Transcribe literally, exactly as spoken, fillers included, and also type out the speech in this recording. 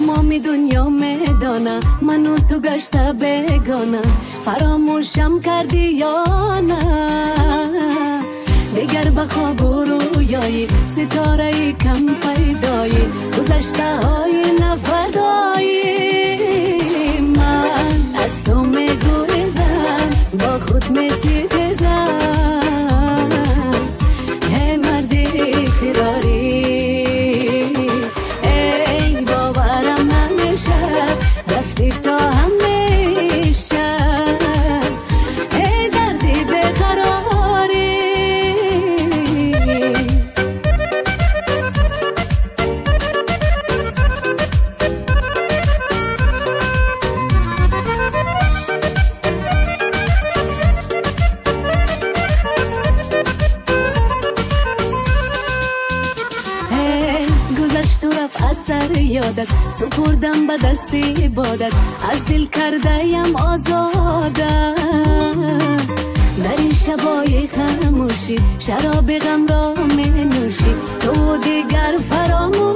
تمامی دنیا میدانه من و تو گشته بگانه فراموشم کردی یا نه دیگر به خواب و رویایی ستاره کم پیدایی گذشته های نفردایی من از تو میگریزم با خود میستیزم ای مردی فراری ای باورم نمیشه رفتی تا همیشه ای دردی بقراری سر یادت سپردم به دستی بادت از دل کرده یم آزاده در این شبای خاموشی شراب غم را می نوشی تو دیگر فراموش